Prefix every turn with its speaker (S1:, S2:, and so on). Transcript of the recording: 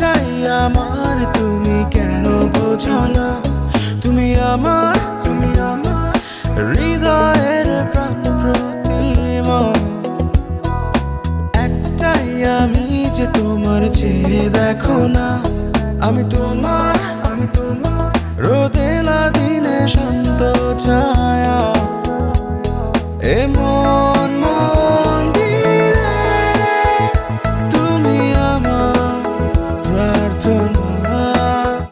S1: একটাই আমার, তুমি কেন বোঝো না? তুমি আমার হৃদয়ের প্রাণ প্রতিমা। একটাই আমি যে তোমার চেয়ে দেখো না। আমি তোমার রোদেলা দিনে শান্ত ছায়া।